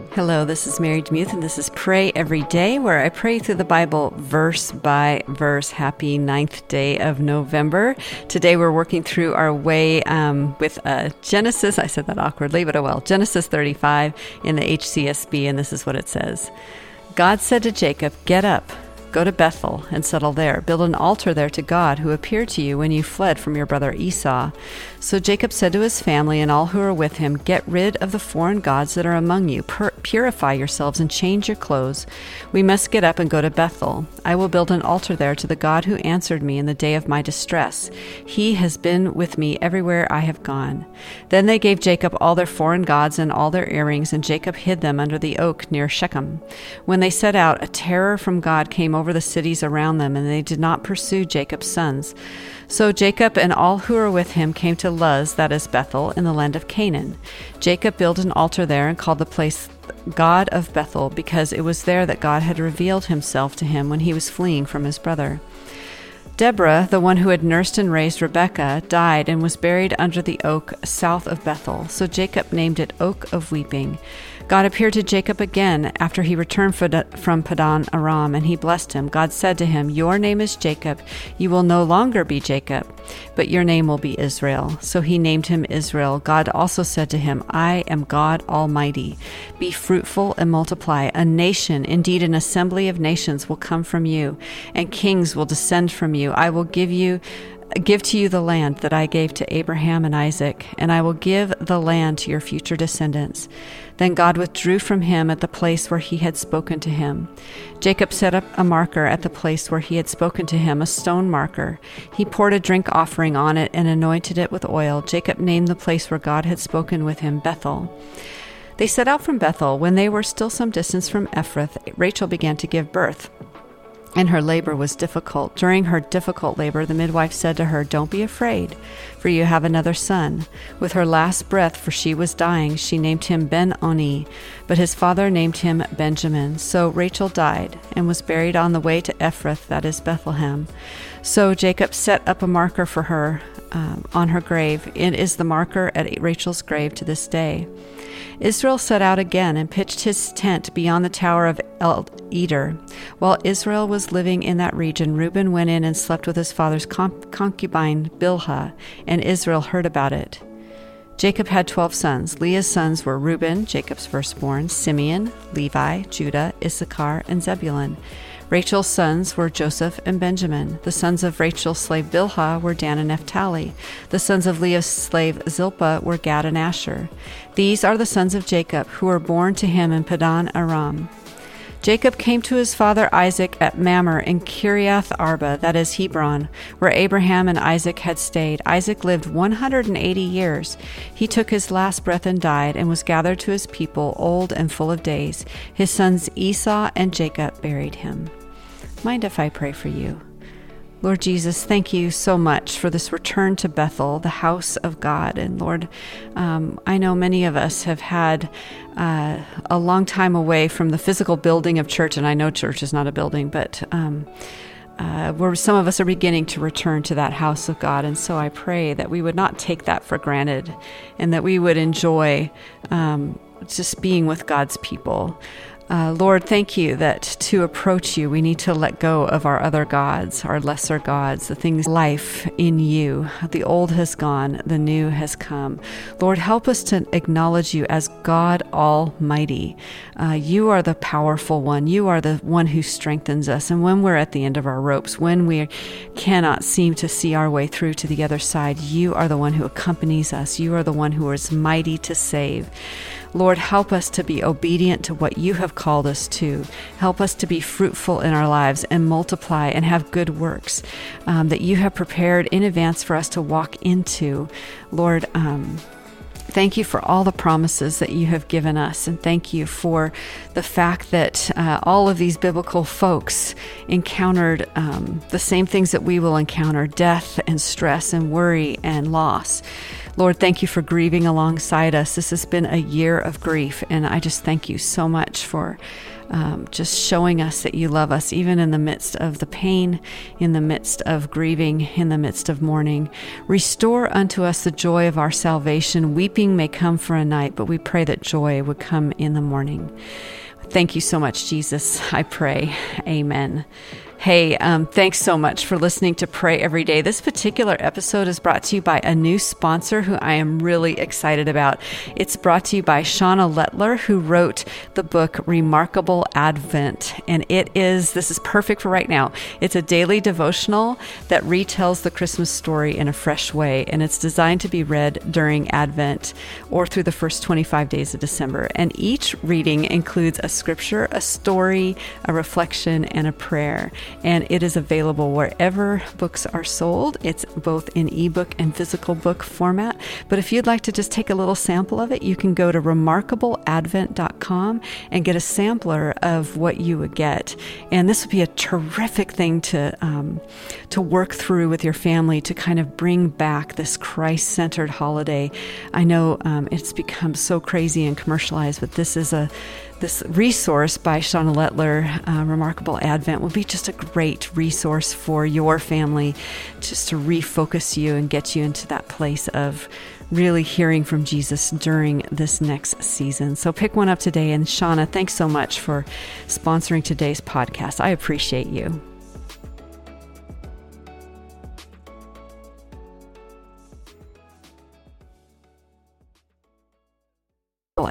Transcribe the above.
Hello, this is Mary Demuth, and this is Pray Every Day, where I pray through the Bible verse by verse. Happy 9th day of November. Today we're working through our way with Genesis, I said that awkwardly, but oh well, Genesis 35 in the HCSB, and this is what it says. God said to Jacob, "Get up, go to Bethel and settle there. Build an altar there to God who appeared to you when you fled from your brother Esau." So Jacob said to his family and all who are with him, "Get rid of the foreign gods that are among you. Purify yourselves and change your clothes. We must get up and go to Bethel. I will build an altar there to the God who answered me in the day of my distress. He has been with me everywhere I have gone." Then they gave Jacob all their foreign gods and all their earrings, and Jacob hid them under the oak near Shechem. When they set out, a terror from God came over the cities around them, and they did not pursue Jacob's sons. So Jacob and all who were with him came to Luz, that is Bethel, in the land of Canaan. Jacob built an altar there and called the place God of Bethel, because it was there that God had revealed himself to him when he was fleeing from his brother. Deborah, the one who had nursed and raised Rebekah, died and was buried under the oak south of Bethel. So Jacob named it Oak of Weeping. God appeared to Jacob again after he returned from Padan Aram, and he blessed him. God said to him, "Your name is Jacob. You will no longer be Jacob, but your name will be Israel." So he named him Israel. God also said to him, "I am God Almighty. Be fruitful and multiply. A nation, indeed an assembly of nations, will come from you, and kings will descend from you. I will give to you the land that I gave to Abraham and Isaac, and I will give the land to your future descendants." Then God withdrew from him at the place where he had spoken to him. Jacob set up a marker at the place where he had spoken to him, a stone marker. He poured a drink offering on it and anointed it with oil. Jacob named the place where God had spoken with him Bethel. They set out from Bethel. When they were still some distance from Ephrath, Rachel began to give birth, and her labor was difficult. During her difficult labor, the midwife said to her, "Don't be afraid, for you have another son." With her last breath, for she was dying, she named him Ben-Oni, but his father named him Benjamin. So Rachel died and was buried on the way to Ephrath, that is Bethlehem. So Jacob set up a marker for her on her grave. It is the marker at Rachel's grave to this day. Israel set out again and pitched his tent beyond the tower of El-Eder. While Israel was living in that region, Reuben went in and slept with his father's concubine Bilhah, and Israel heard about it. Jacob had 12 sons. Leah's sons were Reuben, Jacob's firstborn, Simeon, Levi, Judah, Issachar, and Zebulun. Rachel's sons were Joseph and Benjamin. The sons of Rachel's slave Bilhah were Dan and Naphtali. The sons of Leah's slave Zilpah were Gad and Asher. These are the sons of Jacob, who were born to him in Padan Aram. Jacob came to his father Isaac at Mamre in Kiriath Arba, that is Hebron, where Abraham and Isaac had stayed. Isaac lived 180 years. He took his last breath and died, and was gathered to his people, old and full of days. His sons Esau and Jacob buried him. Mind if I pray for you? Lord Jesus, thank you so much for this return to Bethel, the house of God. And Lord, I know many of us have had a long time away from the physical building of church, and I know church is not a building, but where some of us are beginning to return to that house of God. And so I pray that we would not take that for granted, and that we would enjoy just being with God's people. Lord, thank you that to approach you, we need to let go of our other gods, our lesser gods, the things life in you. The old has gone, the new has come. Lord, help us to acknowledge you as God Almighty. You are the powerful one. You are the one who strengthens us. And when we're at the end of our ropes, when we cannot seem to see our way through to the other side, you are the one who accompanies us. You are the one who is mighty to save. Lord, help us to be obedient to what you have called us to. Help us to be fruitful in our lives and multiply and have good works that you have prepared in advance for us to walk into. Lord, thank you for all the promises that you have given us, and thank you for the fact that all of these biblical folks encountered the same things that we will encounter: death and stress and worry and loss. Lord, thank you for grieving alongside us. This has been a year of grief, and I just thank you so much for just showing us that you love us, even in the midst of the pain, in the midst of grieving, in the midst of mourning. Restore unto us the joy of our salvation. Weeping may come for a night, but we pray that joy would come in the morning. Thank you so much, Jesus. I pray. Amen. Hey, thanks so much for listening to Pray Every Day. This particular episode is brought to you by a new sponsor who I am really excited about. It's brought to you by Shauna Lettler, who wrote the book Remarkable Advent. And this is perfect for right now. It's a daily devotional that retells the Christmas story in a fresh way. And it's designed to be read during Advent or through the first 25 days of December. And each reading includes a scripture, a story, a reflection, and a prayer. And it is available wherever books are sold. It's both in ebook and physical book format. But if you'd like to just take a little sample of it, you can go to remarkableadvent.com and get a sampler of what you would get. And this would be a terrific thing to work through with your family to kind of bring back this Christ-centered holiday. I know it's become so crazy and commercialized, but this resource by Shauna Lettler, Remarkable Advent, will be just a great resource for your family, just to refocus you and get you into that place of really hearing from Jesus during this next season. So pick one up today. And Shauna, thanks so much for sponsoring today's podcast. I appreciate you.